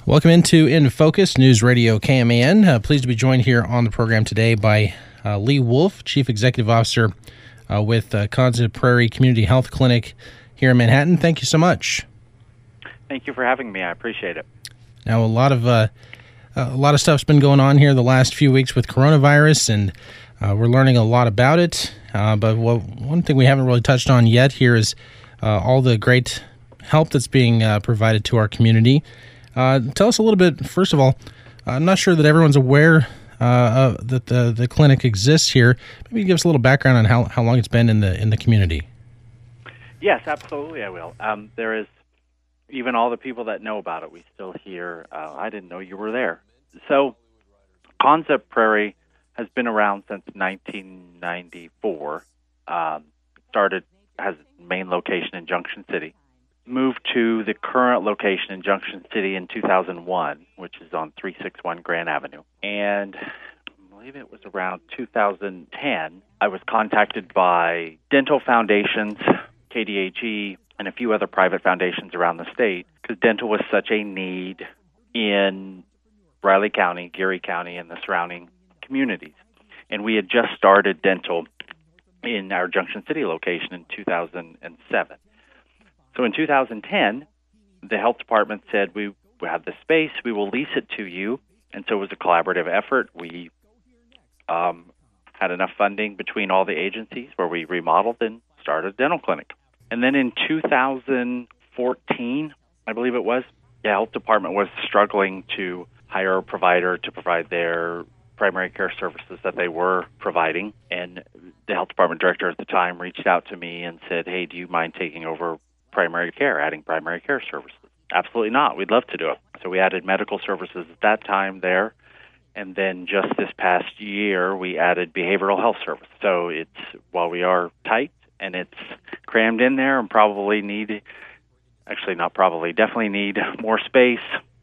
Welcome into In Focus, News Radio KMAN. Pleased to be joined here on the program today by Lee Wolf, Chief Executive Officer with Konza Prairie Community Health Clinic here in Manhattan. Thank you so much. Thank you for having me. I appreciate it. Now, a lot of stuff's been going on here the last few weeks with coronavirus, and we're learning a lot about it. But one thing we haven't really touched on yet here is all the great help that's being provided to our community. Tell us a little bit, first of all. I'm not sure that everyone's aware that the clinic exists here. Maybe give us a little background on how long it's been in the community. Yes, absolutely, I will. There is, even all the people that know about it, we still hear, I didn't know you were there. So Konza Prairie has been around since 1994. Has its main location in Junction City. Moved to the current location in Junction City in 2001, which is on 361 Grand Avenue. And I believe it was around 2010, I was contacted by dental foundations, KDHE, and a few other private foundations around the state, because dental was such a need in Riley County, Geary County, and the surrounding communities. And we had just started dental in our Junction City location in 2007. So in 2010, the health department said, we have the space, we will lease it to you. And so it was a collaborative effort. We had enough funding between all the agencies where we remodeled and started a dental clinic. And then in 2014, I believe it was, the health department was struggling to hire a provider to provide their primary care services that they were providing. And the health department director at the time reached out to me and said, hey, do you mind taking over primary care, adding primary care services? Absolutely not. We'd love to do it. So we added medical services at that time there. And then just this past year, we added behavioral health service. So while we are tight and it's crammed in there and definitely need more space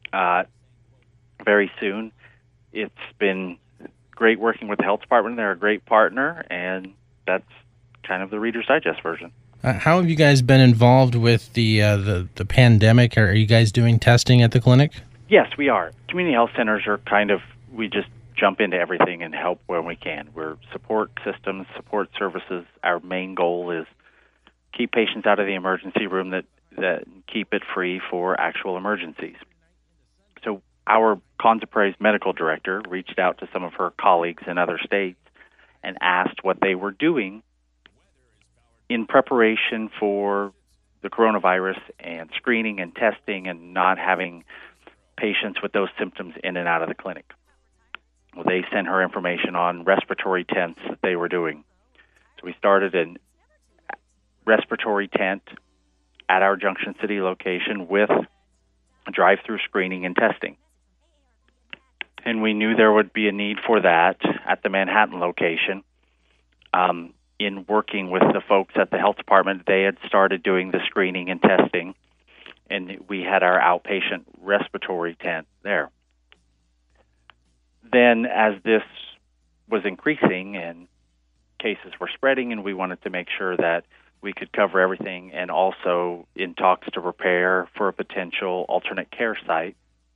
very soon. It's been great working with the health department. They're a great partner, and that's kind of the Reader's Digest version. How have you guys been involved with the pandemic? Are you guys doing testing at the clinic? Yes, we are. Community health centers are we just jump into everything and help when we can. We're support systems, support services. Our main goal is keep patients out of the emergency room that keep it free for actual emergencies. So our Konza Prairie's medical director reached out to some of her colleagues in other states and asked what they were doing in preparation for the coronavirus and screening and testing and not having patients with those symptoms in and out of the clinic. Well, they sent her information on respiratory tents that they were doing. So we started a respiratory tent at our Junction City location with drive-through screening and testing. And we knew there would be a need for that at the Manhattan location. In working with the folks at the health department, they had started doing the screening and testing, and we had our outpatient respiratory tent there. Then as this was increasing and cases were spreading, and we wanted to make sure that we could cover everything, and also in talks to prepare for a potential alternate care site,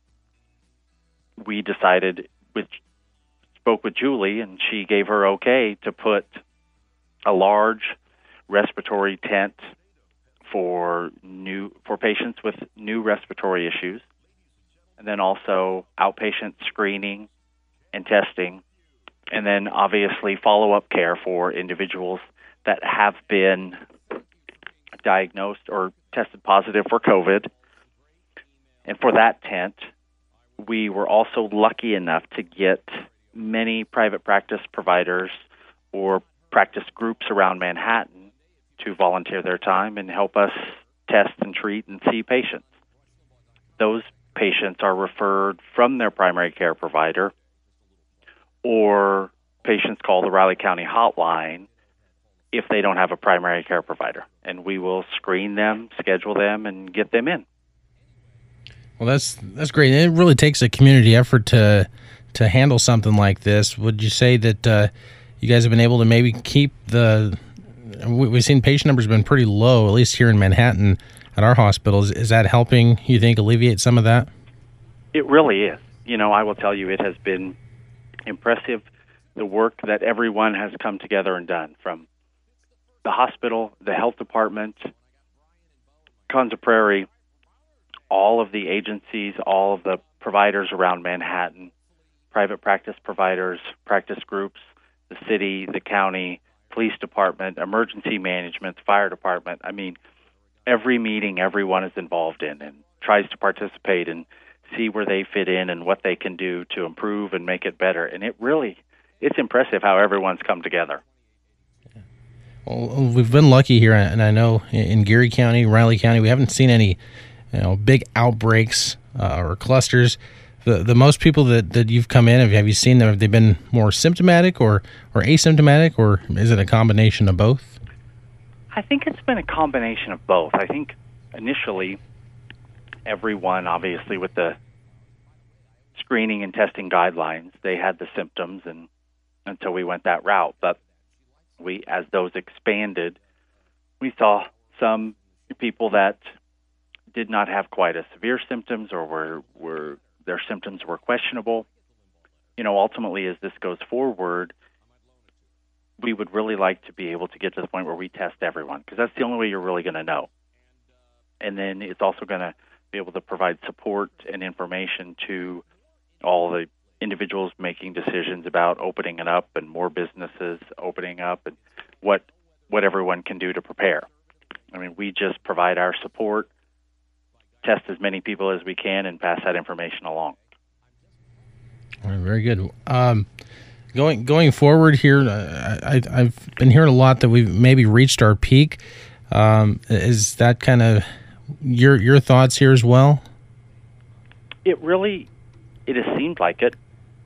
we spoke with Julie, and she gave her okay to put a large respiratory tent for patients with new respiratory issues, and then also outpatient screening and testing, and then obviously follow-up care for individuals that have been diagnosed or tested positive for COVID. And for that tent, we were also lucky enough to get many private practice providers or practice groups around Manhattan to volunteer their time and help us test and treat and see patients. Those patients are referred from their primary care provider, or patients call the Riley County hotline if they don't have a primary care provider. And we will screen them, schedule them, and get them in. Well, that's great. It really takes a community effort to handle something like this. Would you say that you guys have been able to maybe keep we've seen patient numbers have been pretty low, at least here in Manhattan at our hospitals. Is that helping, you think, alleviate some of that? It really is. I will tell you, it has been impressive, the work that everyone has come together and done, from the hospital, the health department, Konza Prairie, all of the agencies, all of the providers around Manhattan, private practice providers, practice groups, the city, the county, police department, emergency management, fire department. I mean, every meeting everyone is involved in and tries to participate and see where they fit in and what they can do to improve and make it better. And it's impressive how everyone's come together. Well, we've been lucky here, and I know in Geary County, Riley County, we haven't seen any big outbreaks or clusters. The most people that you've come in, have you seen them? Have they been more symptomatic or asymptomatic, or is it a combination of both? I think it's been a combination of both. I think initially everyone, obviously, with the screening and testing guidelines, they had the symptoms and until we went that route. But as those expanded, we saw some people that did not have quite as severe symptoms or were their symptoms were questionable. Ultimately, as this goes forward, we would really like to be able to get to the point where we test everyone, because that's the only way you're really going to know. And then it's also going to be able to provide support and information to all the individuals making decisions about opening it up and more businesses opening up and what everyone can do to prepare. I mean, we just provide our support, test as many people as we can, and pass that information along. All right, very good. Going forward here, I've been hearing a lot that we've maybe reached our peak. Is that kind of your thoughts here as well? It has seemed like it.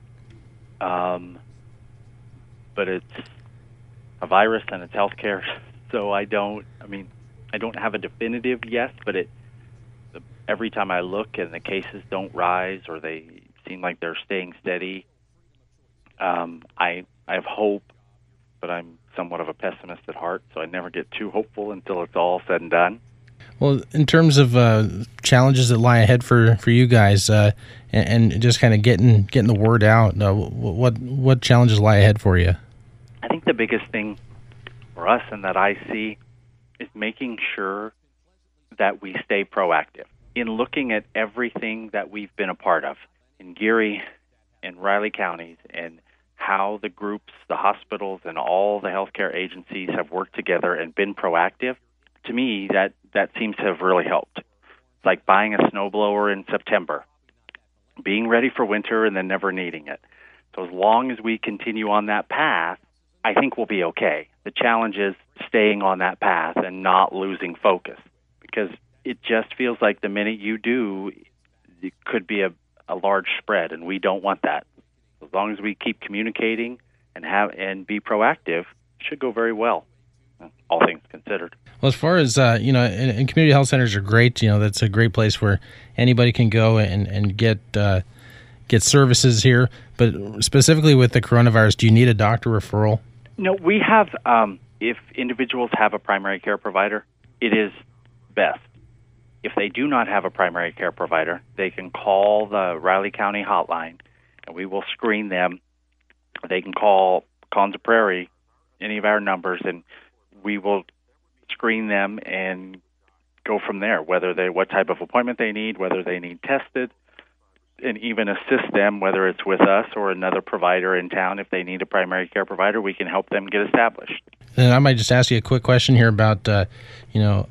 But it's a virus and it's healthcare, so I don't have a definitive yes, but every time I look and the cases don't rise or they seem like they're staying steady, I have hope, but I'm somewhat of a pessimist at heart, so I never get too hopeful until it's all said and done. Well, in terms of challenges that lie ahead for you guys, and just kind of getting the word out, what challenges lie ahead for you? I think the biggest thing for us and that I see is making sure that we stay proactive in looking at everything that we've been a part of in Geary and Riley counties, and how the groups, the hospitals, and all the healthcare agencies have worked together and been proactive. To me, that seems to have really helped. It's like buying a snowblower in September, being ready for winter and then never needing it. So as long as we continue on that path, I think we'll be okay. The challenge is staying on that path and not losing focus, because it just feels like the minute you do, it could be a large spread, and we don't want that. As long as we keep communicating and be proactive, it should go very well, all things considered. Well, as far as and community health centers are great. That's a great place where anybody can go and get services here. But specifically with the coronavirus, do you need a doctor referral? No, we have. If individuals have a primary care provider, it is best. If they do not have a primary care provider, they can call the Riley County hotline, and we will screen them. They can call Konza Prairie, any of our numbers, and we will screen them and go from there, what type of appointment they need, whether they need tested, and even assist them, whether it's with us or another provider in town. If they need a primary care provider, we can help them get established. And I might just ask you a quick question here about, I know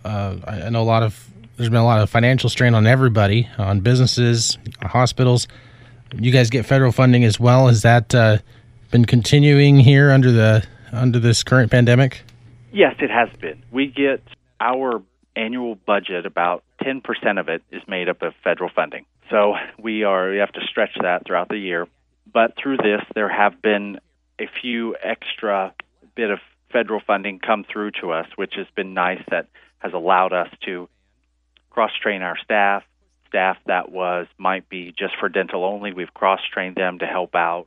there's been a lot of financial strain on everybody, on businesses, hospitals. You guys get federal funding as well. Has that been continuing here under this current pandemic? Yes, it has been. We get our annual budget, about 10% of it is made up of federal funding. So we have to stretch that throughout the year. But through this, there have been a few extra bit of federal funding come through to us, which has been nice. That has allowed us to cross-train our staff that might be just for dental only. We've cross-trained them to help out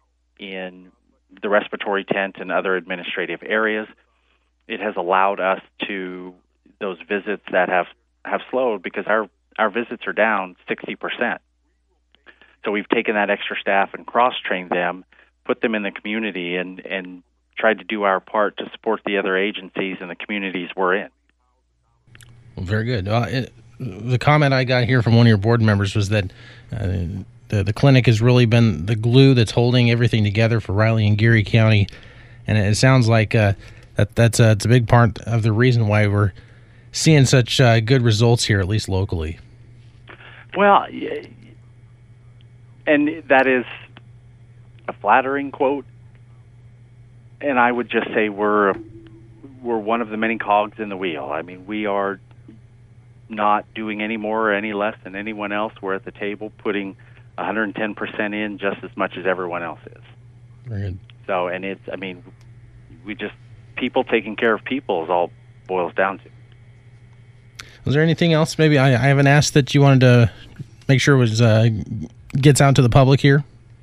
in the respiratory tent and other administrative areas. It has allowed us to, those visits that have slowed, because our visits are down 60%. So we've taken that extra staff and cross-trained them, put them in the community, and tried to do our part to support the other agencies and the communities we're in. Well, very good. The comment I got here from one of your board members was that the clinic has really been the glue that's holding everything together for Riley and Geary County, and it sounds like it's a big part of the reason why we're seeing such good results here, at least locally. Well, and that is a flattering quote, and I would just say we're one of the many cogs in the wheel. I mean, we are not doing any more or any less than anyone else. We're at the table putting 110% in just as much as everyone else is. Very good. So, and it's, I mean, people taking care of people is all it boils down to. Was there anything else maybe I haven't asked that you wanted to make sure was gets out to the public here?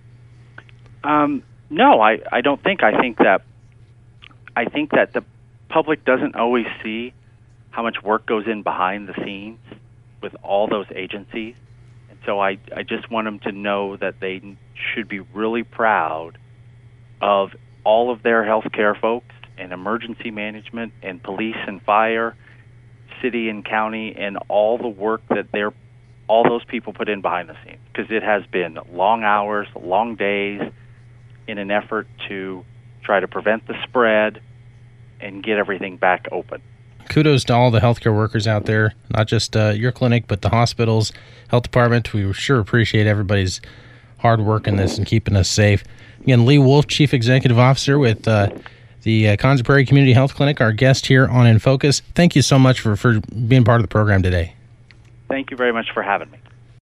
No, I don't think. I think that the public doesn't always see how much work goes in behind the scenes with all those agencies. And so I just want them to know that they should be really proud of all of their healthcare folks and emergency management and police and fire, city and county, and all the work that all those people put in behind the scenes, because it has been long hours, long days in an effort to try to prevent the spread and get everything back open. Kudos to all the healthcare workers out there, not just your clinic, but the hospitals, health department. We sure appreciate everybody's hard work in this and keeping us safe. Again, Lee Wolf, Chief Executive Officer with the Konza Prairie Community Health Clinic, our guest here on In Focus. Thank you so much for being part of the program today. Thank you very much for having me.